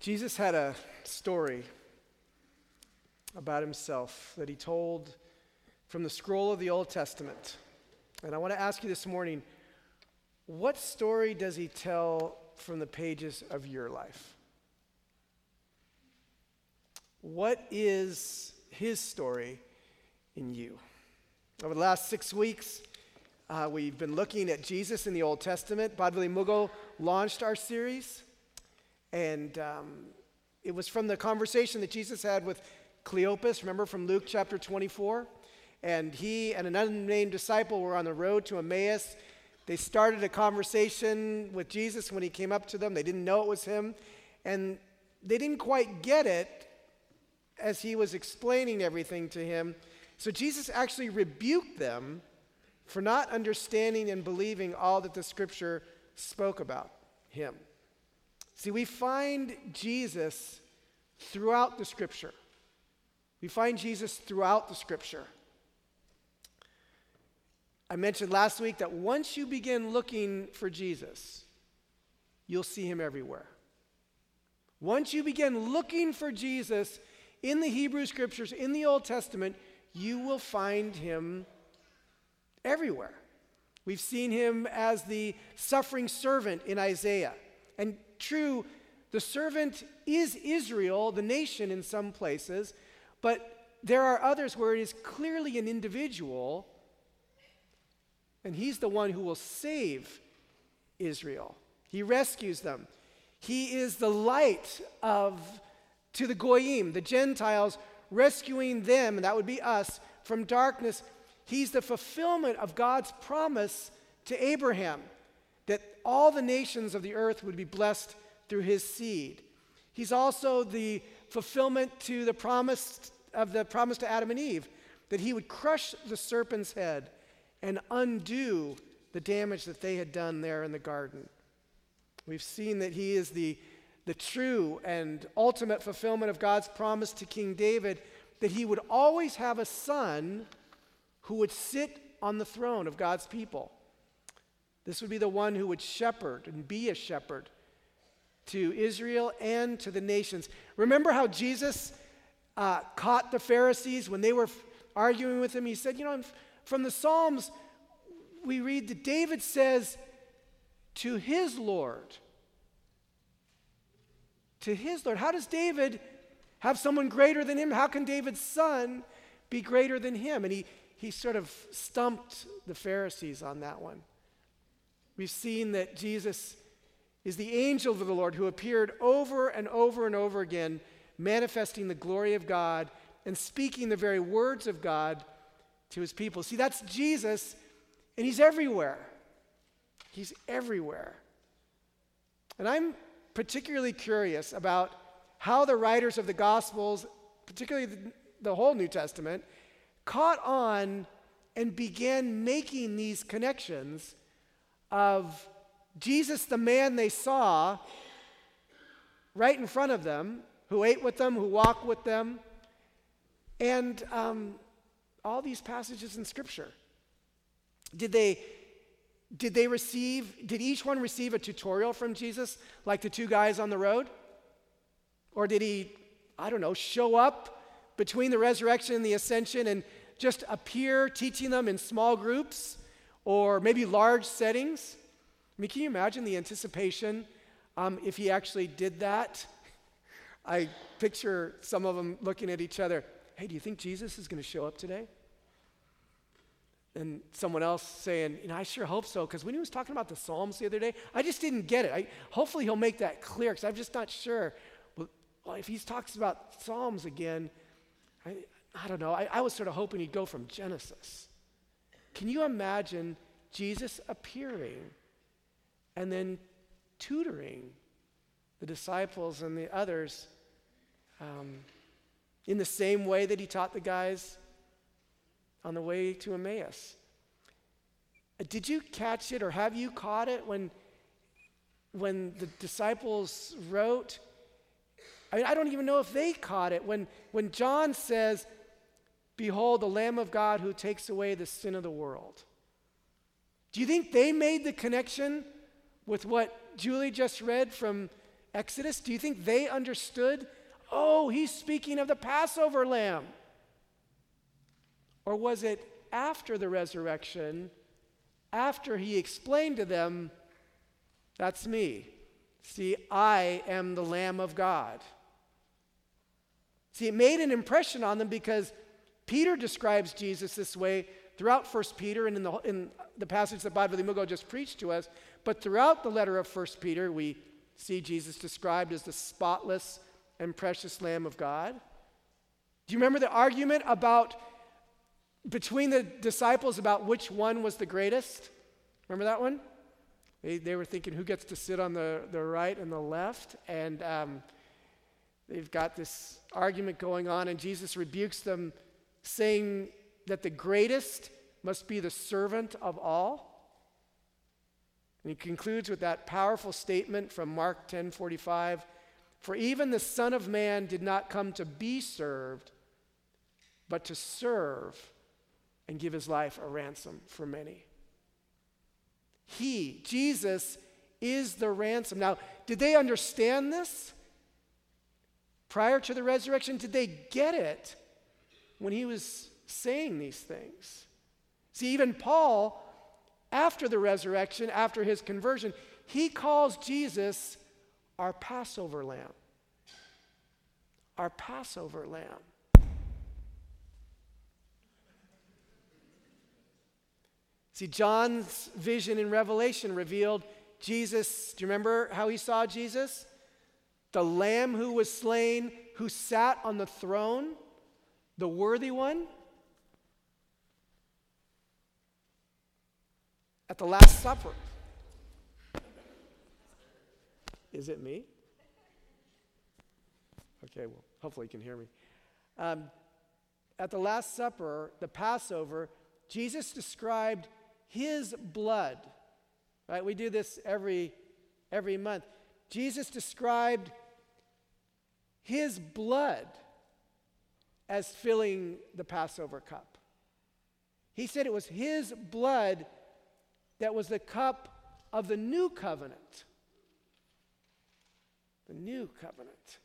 Jesus had a story about himself that he told from the scroll of the Old Testament. And I want to ask you this morning, what story does he tell from the pages of your life? What is his story in you? Over the last 6 weeks, we've been looking at Jesus in the Old Testament. Badvali Mugo launched our series, and it was from the conversation that Jesus had with Cleopas, remember from Luke chapter 24? And he and an unnamed disciple were on the road to Emmaus. They started a conversation with Jesus when he came up to them. They didn't know it was him, and they didn't quite get it as he was explaining everything to him. So Jesus actually rebuked them for not understanding and believing all that the Scripture spoke about him. See, we find Jesus throughout the Scripture. We find Jesus throughout the Scripture. I mentioned last week that once you begin looking for Jesus, you'll see him everywhere. Once you begin looking for Jesus in the Hebrew Scriptures, in the Old Testament, you will find him everywhere. We've seen him as the suffering servant in Isaiah. And true, the servant is Israel, the nation in some places, but there are others where it is clearly an individual, and he's the one who will save Israel. He rescues them. He is the light to the Goyim, the Gentiles, rescuing them, and that would be us, from darkness. He's the fulfillment of God's promise to Abraham, that all the nations of the earth would be blessed through his seed. He's also the fulfillment to the promise to Adam and Eve, that he would crush the serpent's head and undo the damage that they had done there in the garden. We've seen that he is the true and ultimate fulfillment of God's promise to King David, that he would always have a son who would sit on the throne of God's people. This would be the one who would shepherd and be a shepherd to Israel and to the nations. Remember how Jesus caught the Pharisees when they were arguing with him? He said, from the Psalms, we read that David says to his Lord, how does David have someone greater than him? How can David's son be greater than him? And he sort of stumped the Pharisees on that one. We've seen that Jesus is the angel of the Lord who appeared over and over and over again, manifesting the glory of God and speaking the very words of God to his people. See, that's Jesus, and he's everywhere. He's everywhere. And I'm particularly curious about how the writers of the Gospels, particularly the whole New Testament, caught on and began making these connections of Jesus, the man they saw right in front of them, who ate with them, who walked with them, and all these passages in Scripture. Did each one receive a tutorial from Jesus, like the two guys on the road? Or did he, show up between the resurrection and the ascension and just appear teaching them in small groups or maybe large settings? Can you imagine the anticipation if he actually did that? I picture some of them looking at each other. Hey, do you think Jesus is going to show up today? And someone else saying, I sure hope so, because when he was talking about the Psalms the other day, I just didn't get it. Hopefully he'll make that clear, because I'm just not sure. Well, if he talks about Psalms again, I don't know. I was sort of hoping he'd go from Genesis. Can you imagine Jesus appearing and then tutoring the disciples and the others in the same way that he taught the guys on the way to Emmaus? Did you catch it, or have you caught it when the disciples wrote? I don't even know if they caught it. When John says, "Behold, the Lamb of God who takes away the sin of the world." Do you think they made the connection with what Julie just read from Exodus, do you think they understood, oh, he's speaking of the Passover lamb? Or was it after the resurrection, after he explained to them, that's me. See, I am the Lamb of God. See, it made an impression on them because Peter describes Jesus this way throughout 1 Peter and in the passage that Bob Mugo just preached to us. But throughout the letter of 1 Peter, we see Jesus described as the spotless and precious Lamb of God. Do you remember the argument between the disciples about which one was the greatest? Remember that one? They were thinking who gets to sit on the right and the left, and they've got this argument going on, and Jesus rebukes them, saying that the greatest must be the servant of all. And he concludes with that powerful statement from Mark 10:45, "For even the Son of Man did not come to be served, but to serve and give his life a ransom for many." He, Jesus, is the ransom. Now, did they understand this prior to the resurrection? Did they get it when he was saying these things? See, even Paul, after the resurrection, after his conversion, he calls Jesus our Passover lamb. Our Passover lamb. See, John's vision in Revelation revealed Jesus. Do you remember how he saw Jesus? The Lamb who was slain, who sat on the throne, the worthy one. At the Last Supper. Is it me? Okay, well, hopefully you can hear me. At the Last Supper, the Passover, Jesus described his blood, right? We do this every month. Jesus described his blood as filling the Passover cup. He said it was his blood that was the cup of the new covenant. The new covenant.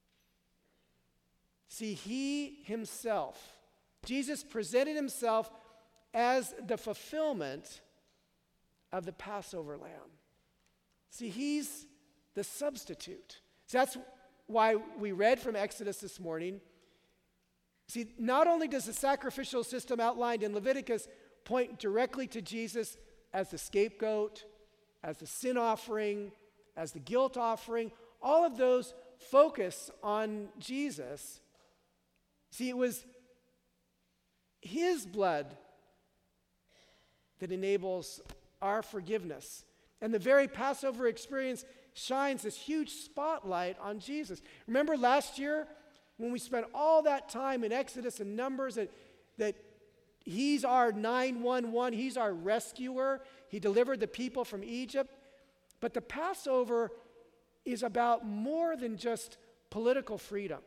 See, he himself, Jesus presented himself as the fulfillment of the Passover lamb. See, he's the substitute. So that's why we read from Exodus this morning. See, not only does the sacrificial system outlined in Leviticus point directly to Jesus as the scapegoat, as the sin offering, as the guilt offering, all of those focus on Jesus. See, it was his blood that enables our forgiveness. And the very Passover experience shines this huge spotlight on Jesus. Remember last year when we spent all that time in Exodus and Numbers that he's our 911, he's our rescuer. He delivered the people from Egypt. But the Passover is about more than just political freedom.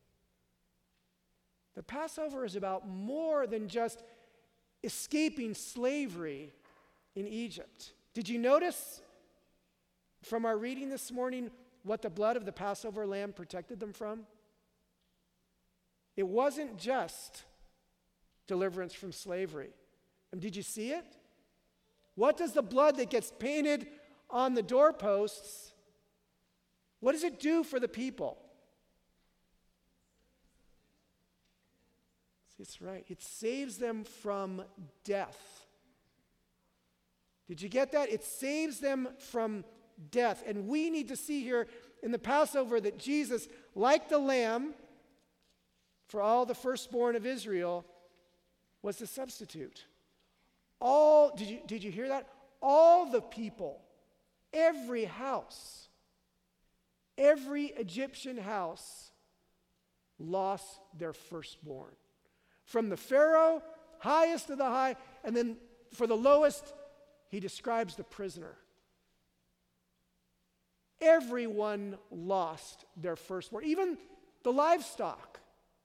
The Passover is about more than just escaping slavery in Egypt. Did you notice from our reading this morning what the blood of the Passover lamb protected them from? It wasn't just deliverance from slavery. And did you see it? What does the blood that gets painted on the doorposts, what does it do for the people? It's right. It saves them from death. Did you get that? It saves them from death. And we need to see here in the Passover that Jesus, like the lamb for all the firstborn of Israel, was the substitute. Did you hear that? All the people, every house, every Egyptian house lost their firstborn. From the Pharaoh, highest of the high, and then for the lowest, he describes the prisoner. Everyone lost their firstborn, even the livestock.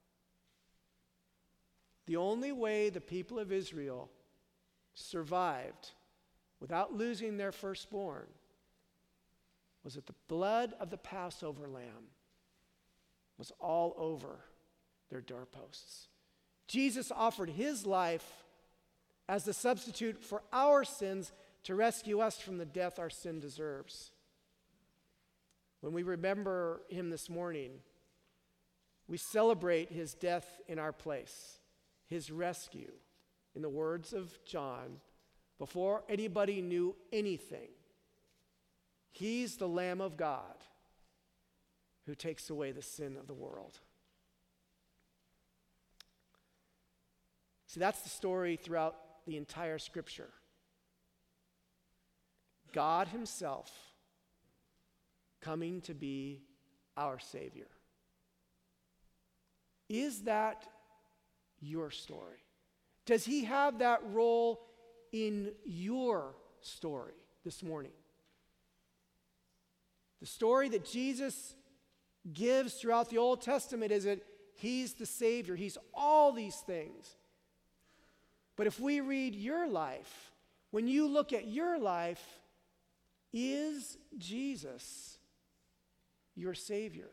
The only way the people of Israel survived without losing their firstborn was that the blood of the Passover lamb was all over their doorposts. Jesus offered his life as the substitute for our sins to rescue us from the death our sin deserves. When we remember him this morning, we celebrate his death in our place, his rescue. In the words of John, before anybody knew anything, he's the Lamb of God who takes away the sin of the world. See, that's the story throughout the entire Scripture. God himself coming to be our Savior. Is that your story? Does he have that role in your story this morning? The story that Jesus gives throughout the Old Testament is that he's the Savior. He's all these things. But if we read your life, when you look at your life, is Jesus your Savior?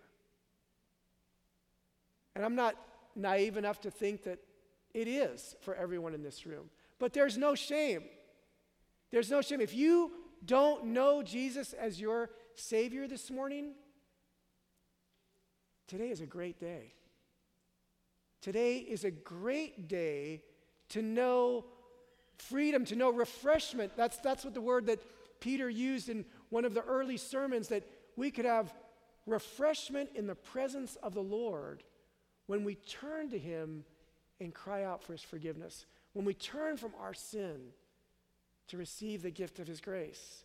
And I'm not naive enough to think that it is for everyone in this room. But there's no shame. There's no shame. If you don't know Jesus as your Savior this morning, today is a great day. Today is a great day to know freedom, to know refreshment. That's what the word that Peter used in one of the early sermons, that we could have refreshment in the presence of the Lord when we turn to him and cry out for his forgiveness, when we turn from our sin to receive the gift of his grace.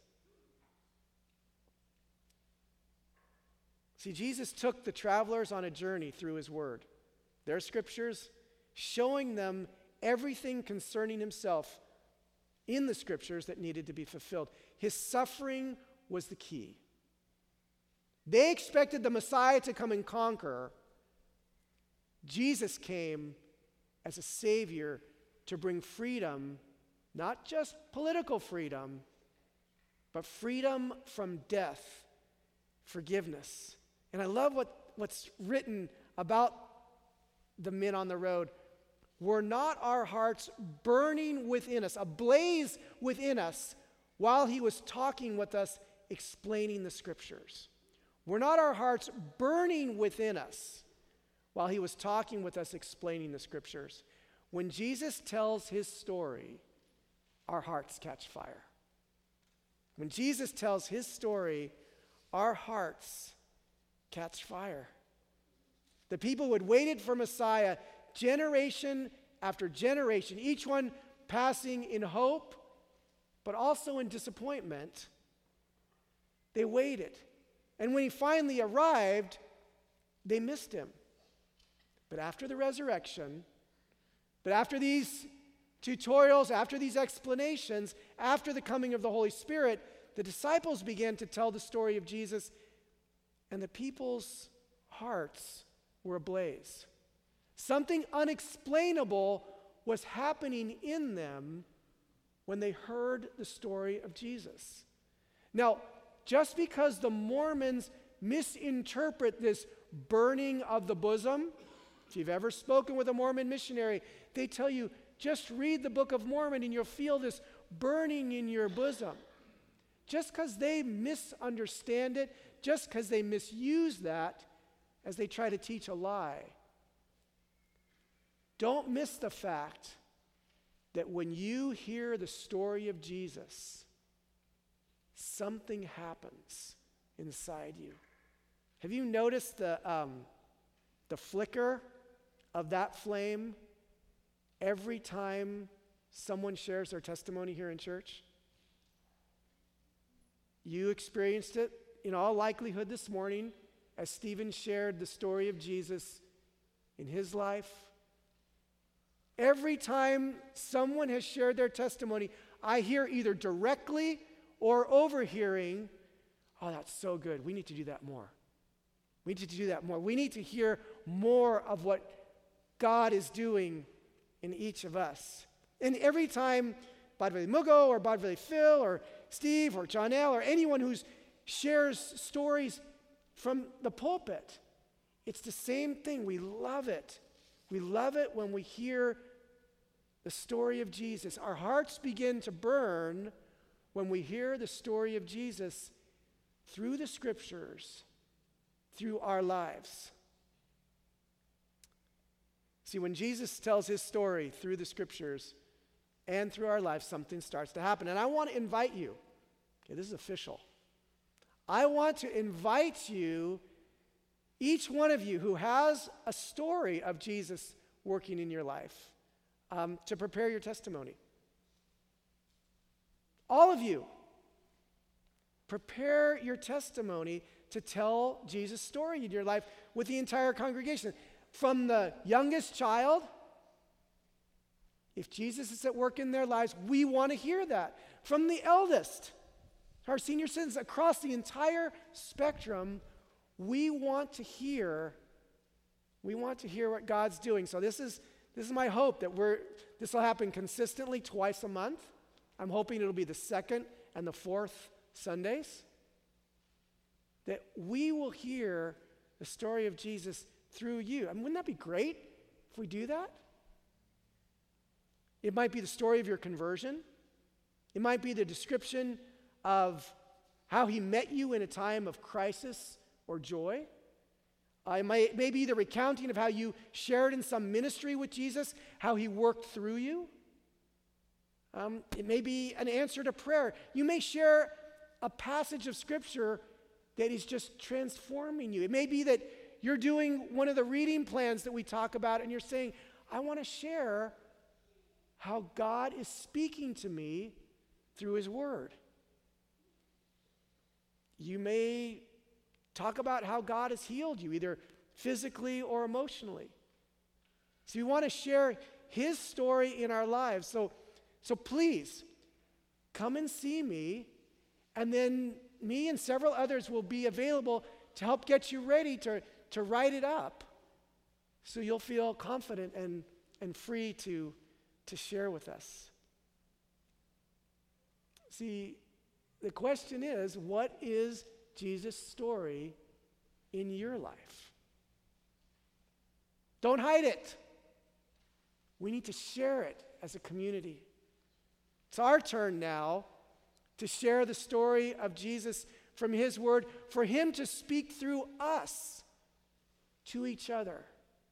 See, Jesus took the travelers on a journey through his word, their scriptures, showing them everything concerning himself in the scriptures that needed to be fulfilled. His suffering was the key. They expected the Messiah to come and conquer. Jesus came as a Savior to bring freedom, not just political freedom, but freedom from death, forgiveness. And I love what's written about the men on the road. Were not our hearts burning within us, ablaze within us, while he was talking with us, explaining the scriptures? Were not our hearts burning within us while he was talking with us, explaining the scriptures? When Jesus tells his story, our hearts catch fire. When Jesus tells his story, our hearts catch fire. The people who had waited for Messiah, generation after generation, each one passing in hope, but also in disappointment, they waited. And when he finally arrived, they missed him. But after the resurrection, but after these tutorials, after these explanations, after the coming of the Holy Spirit, the disciples began to tell the story of Jesus, and the people's hearts were ablaze. Something unexplainable was happening in them when they heard the story of Jesus. Now, just because the Mormons misinterpret this burning of the bosom, if you've ever spoken with a Mormon missionary, they tell you, just read the Book of Mormon and you'll feel this burning in your bosom. Just because they misunderstand it, just because they misuse that as they try to teach a lie, don't miss the fact that when you hear the story of Jesus, something happens inside you. Have you noticed the flicker of that flame every time someone shares their testimony here in church? You experienced it in all likelihood this morning as Stephen shared the story of Jesus in his life. Every time someone has shared their testimony, I hear either directly or overhearing, oh, that's so good. We need to do that more. We need to do that more. We need to hear more of what God is doing in each of us. And every time Badveli Mugo or Badveli Phil or Steve or Janelle or anyone who's shares stories from the pulpit. It's the same thing. We love it. We love it when we hear the story of Jesus. Our hearts begin to burn when we hear the story of Jesus through the scriptures, through our lives. See, when Jesus tells his story through the scriptures and through our lives, something starts to happen. And I want to invite you, okay, this is official. I want to invite you, each one of you who has a story of Jesus working in your life, to prepare your testimony. All of you, prepare your testimony to tell Jesus' story in your life with the entire congregation. From the youngest child, if Jesus is at work in their lives, we want to hear that. From the eldest, our senior citizens, across the entire spectrum, we want to hear what God's doing. So this is my hope that this will happen consistently twice a month. I'm hoping it'll be the second and the fourth Sundays. That we will hear the story of Jesus through you. I mean, wouldn't that be great if we do that? It might be the story of your conversion. It might be the description of how he met you in a time of crisis or joy. It may be the recounting of how you shared in some ministry with Jesus, how he worked through you. It may be an answer to prayer. You may share a passage of scripture that is just transforming you. It may be that you're doing one of the reading plans that we talk about and you're saying, I want to share how God is speaking to me through his word. You may talk about how God has healed you, either physically or emotionally. So we want to share his story in our lives. So please, come and see me, and then me and several others will be available to help get you ready to write it up so you'll feel confident and free to share with us. See, the question is, what is Jesus' story in your life? Don't hide it. We need to share it as a community. It's our turn now to share the story of Jesus from his word, for him to speak through us to each other.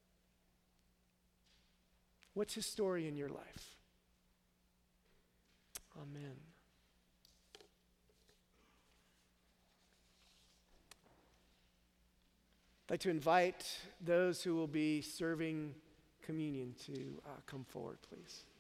What's his story in your life? Amen. I'd like to invite those who will be serving communion to come forward, please.